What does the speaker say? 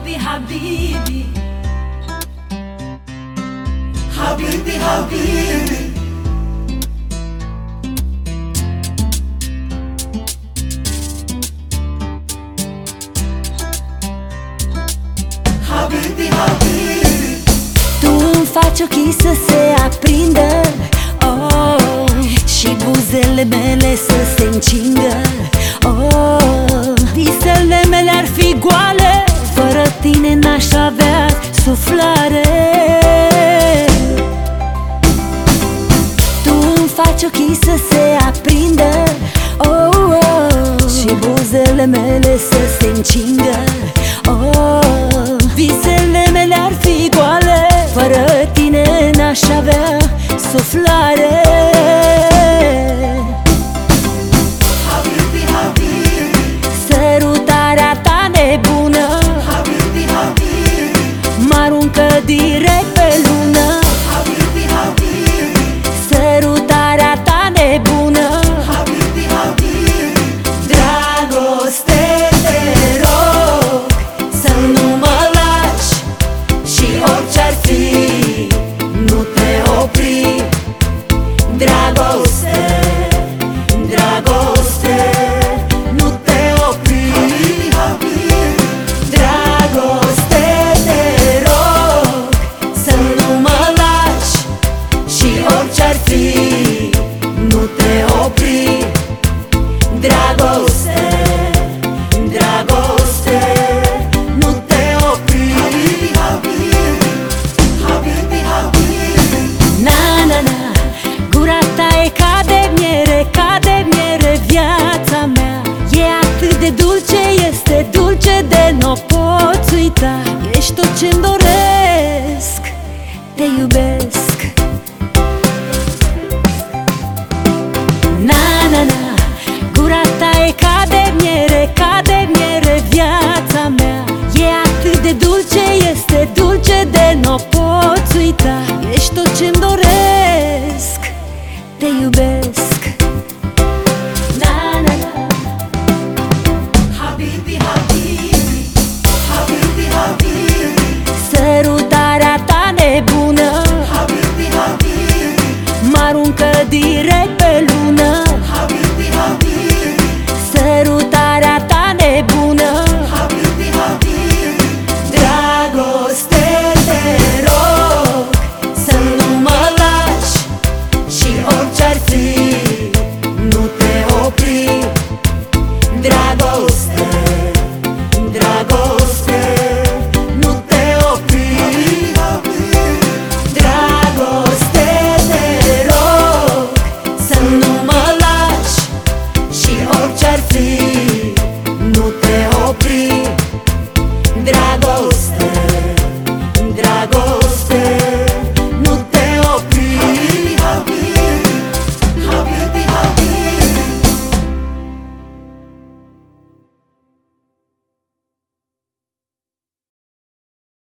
Habibi, habibi, Habibi, habibi. Habibi, habibi. tu îmi faci ochii să se aprindă, oh, și buzele mele să se încingă, oh, visele mele ar fi goale, fără tine n-aș avea suflare. Tu îmi faci ochii să se aprindă, oh, oh, și buzele mele să se încingă, oh, visele mele ar fi goale, fără tine n-aș avea suflare. Habibi, habibi. Sărutarea ta nebună Habibi, habibi. mă-aruncă direct pe lună. Habibi, habibi. Sărutarea ta nebună, Habibi, habibi. dragoste, te rog să nu mă lași, și orice-ar fi nu te opri. Dragoste, dragoste, nu te opri. Habibi, habibi. Dragoste, te rog să nu mă lași, și orice-ar fi nu te opri. Dragoste, dragoste, nu te opri. Habibi, habibi. Habibi, habibi. Na, na, na, gura ta e ca de miere, viața mea e atât de dulce, este dulce de n-o poți uita. Ești tot ce-mi doresc, te iubesc. Na, na, na, gura ta e ca de miere, viața mea e atât de dulce, este dulce de n-o poți uita. Ești tot ce-mi doresc, te iubesc. Na, na, na. Habibi, habibi. Habibi, habibi. Sărutarea ta nebună Habibi, habibi. mă-aruncă direct pe lună. Habibi, habibi. Sărutarea ta nebună, Habibi, habibi. dragoste, te rog să nu mă lași, și orice-ar fi nu te opri. Dragoste, dragoste, nu te opri. Habibi, habibi. Dragoste, te rog să nu mă lași, și orice-ar fi nu te opri. Dragoste.